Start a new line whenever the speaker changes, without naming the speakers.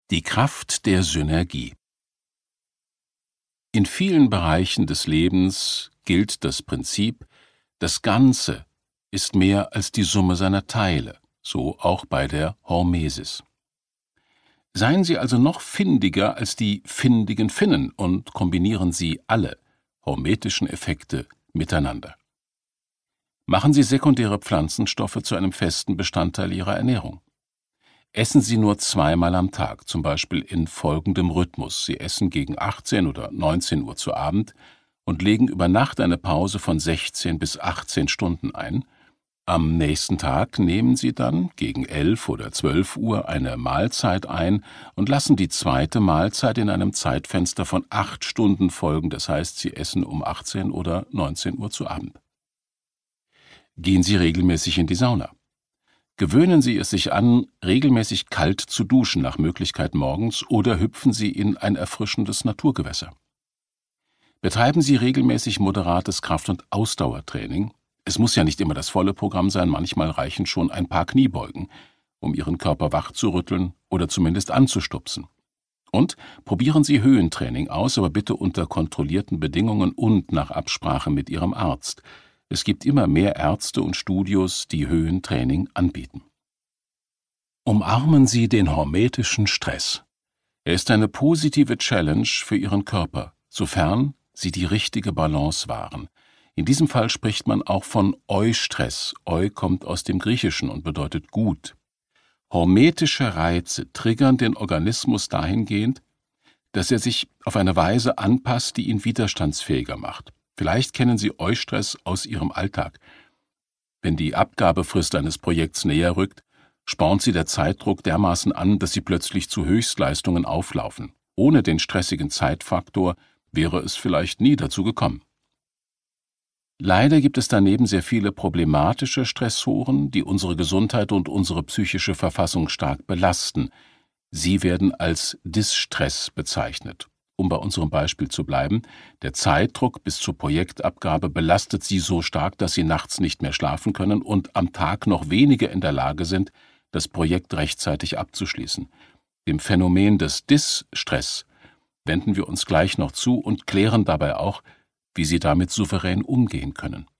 Die Kraft der Synergie. In vielen Bereichen des Lebens gilt das Prinzip, das Ganze ist mehr als die Summe seiner Teile, so auch bei der Hormesis. Seien Sie also noch findiger als die findigen Finnen und kombinieren Sie alle hormetischen Effekte miteinander. Machen Sie sekundäre Pflanzenstoffe zu einem festen Bestandteil Ihrer Ernährung. Essen Sie nur zweimal am Tag, zum Beispiel in folgendem Rhythmus. Sie essen gegen 18 oder 19 Uhr zu Abend und legen über Nacht eine Pause von 16 bis 18 Stunden ein. Am nächsten Tag nehmen Sie dann gegen 11 oder 12 Uhr eine Mahlzeit ein und lassen die zweite Mahlzeit in einem Zeitfenster von 8 Stunden folgen, das heißt, Sie essen um 18 oder 19 Uhr zu Abend. Gehen Sie regelmäßig in die Sauna. Gewöhnen Sie es sich an, regelmäßig kalt zu duschen, nach Möglichkeit morgens, oder hüpfen Sie in ein erfrischendes Naturgewässer. Betreiben Sie regelmäßig moderates Kraft- und Ausdauertraining. Es muss ja nicht immer das volle Programm sein, manchmal reichen schon ein paar Kniebeugen, um Ihren Körper wach zu rütteln oder zumindest anzustupsen. Und probieren Sie Höhentraining aus, aber bitte unter kontrollierten Bedingungen und nach Absprache mit Ihrem Arzt. Es gibt immer mehr Ärzte und Studios, die Höhentraining anbieten. Umarmen Sie den hormetischen Stress. Er ist eine positive Challenge für Ihren Körper, sofern Sie die richtige Balance wahren. In diesem Fall spricht man auch von Eustress. Eu kommt aus dem Griechischen und bedeutet gut. Hormetische Reize triggern den Organismus dahingehend, dass er sich auf eine Weise anpasst, die ihn widerstandsfähiger macht. Vielleicht kennen Sie Eustress aus Ihrem Alltag. Wenn die Abgabefrist eines Projekts näher rückt, spornt Sie der Zeitdruck dermaßen an, dass Sie plötzlich zu Höchstleistungen auflaufen. Ohne den stressigen Zeitfaktor wäre es vielleicht nie dazu gekommen. Leider gibt es daneben sehr viele problematische Stressoren, die unsere Gesundheit und unsere psychische Verfassung stark belasten. Sie werden als Distress bezeichnet. Um bei unserem Beispiel zu bleiben, der Zeitdruck bis zur Projektabgabe belastet Sie so stark, dass Sie nachts nicht mehr schlafen können und am Tag noch weniger in der Lage sind, das Projekt rechtzeitig abzuschließen. Dem Phänomen des Distress wenden wir uns gleich noch zu und klären dabei auch, wie Sie damit souverän umgehen können.